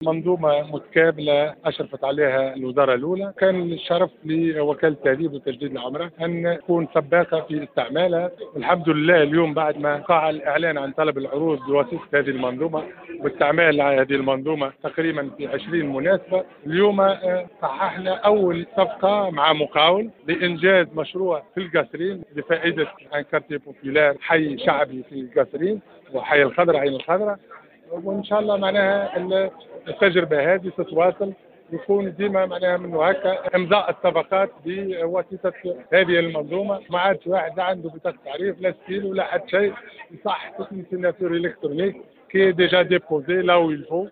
منظومة متكاملة أشرفت عليها الوزارة الأولى. كان الشرف لوكالة التهذيب وتجديد العمرة أن تكون سباقة في استعمالها. الحمد لله اليوم بعد ما قع الإعلان عن طلب العروض بواسطة هذه المنظومة واستعمال هذه المنظومة تقريبا في 20 مناسبة، اليوم صححنا أول صفقة مع مقاول لإنجاز مشروع في القصرين لفائدة ان كارتي بوبيلار، حي شعبي في القصرين وحي الخضراء عين الخضراء. وان شاء الله معناها التجربه هذه تتواصل، يكون ديما معناها منه هكا امضاء الصفقات بواسطه هذه المنظومه. ما عادش واحد لا عنده بطاقه تعريف لا ستيل ولا حتى شيء، يصح تكون سيناتور الكترونيك كي ديجا ديبوزي لا ويل فو.